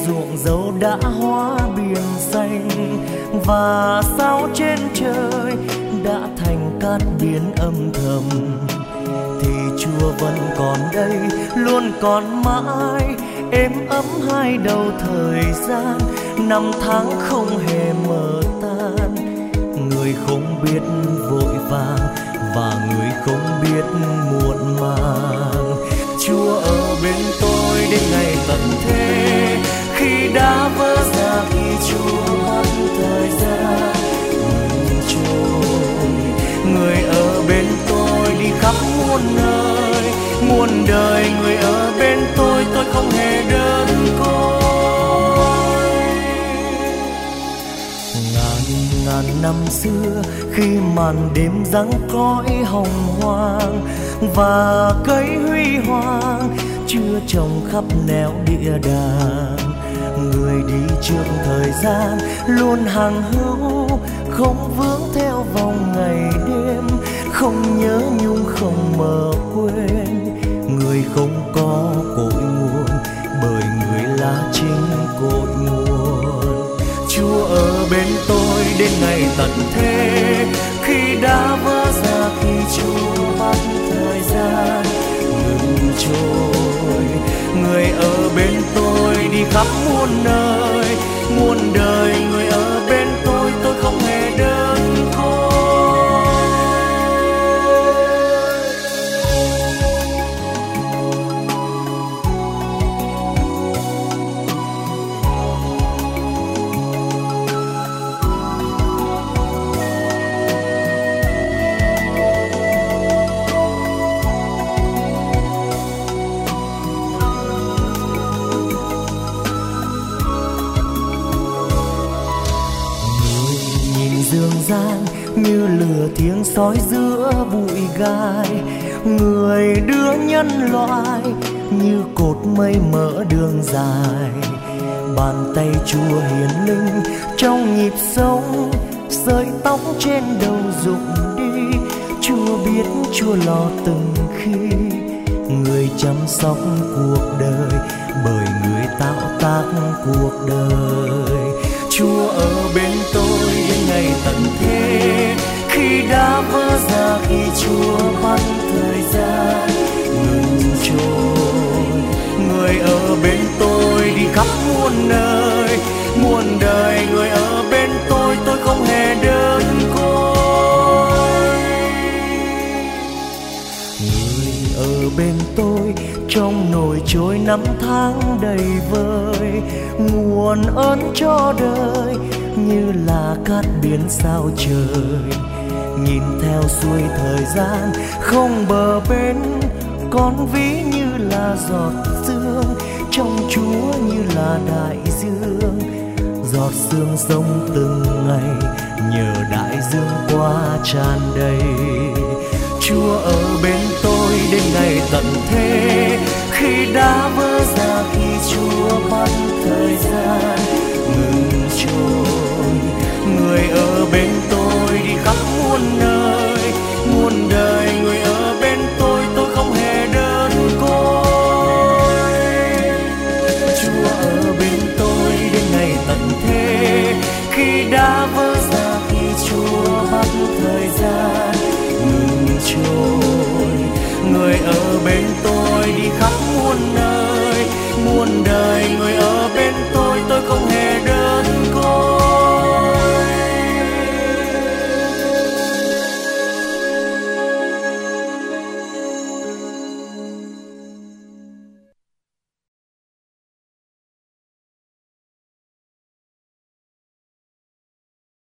ruộng dâu đã hóa biển xanh, và sao trên trời đã thành cát biển âm thầm, thì Chúa vẫn còn đây, luôn còn mãi, êm ấm hai đầu thời gian. Năm tháng không hề mờ tan, người không biết vội vàng và người không biết muộn màng. Chúa ở bên tôi đến ngày tận thế, khi đã vỡ ra, khi Chúa mất thời gian ngừng trôi. Người ở bên tôi đi khắp muôn nơi, muôn đời người ở bên tôi không hề đơn côi. Ngàn năm xưa, khi màn đêm giăng cõi hồng hoang và cây huy hoàng chưa trồng khắp nẻo địa đàng, người đi trước thời gian luôn hàng hữu, không vướng theo vòng ngày đêm, không nhớ nhung không mơ quên. Người không có cội nguồn, bởi người là chính cội nguồn. Chúa ở bên tôi đến ngày tận thế, khi đã vỡ ra, khi Chúa bắt thời gian ngừng trôi. Người ở bên tôi đi khắp muôn nơi, muôn đời người ở bên tôi không hề đơn côi. Dương gian như lửa thiêng soi giữa bụi gai, người đưa nhân loại như cột mây mở đường dài. Bàn tay Chúa hiển linh trong nhịp sống, sợi tóc trên đầu rụng đi. Chúa biết, Chúa lo từng khi, người chăm sóc cuộc đời, bởi người tạo tác cuộc đời. Chúa ở bên tôi đến ngày tận thế, khi đã vỡ ra, khi Chúa bắt thời gian ngừng trôi. Người ở bên tôi đi khắp muôn nơi, muôn đời người ở bên tôi không hề đơn côi. Người ở bên tôi trong nồi trôi năm tháng đầy vơi, nguồn ơn cho đời như là cát biển sao trời. Nhìn theo xuôi thời gian không bờ bến, con ví như là giọt sương, trong Chúa như là đại dương. Giọt sương sông từng ngày, nhờ đại dương qua tràn đầy. Chúa ở bên tôi đến ngày tận thế, khi đã vỡ ra, khi Chúa bắt thời gian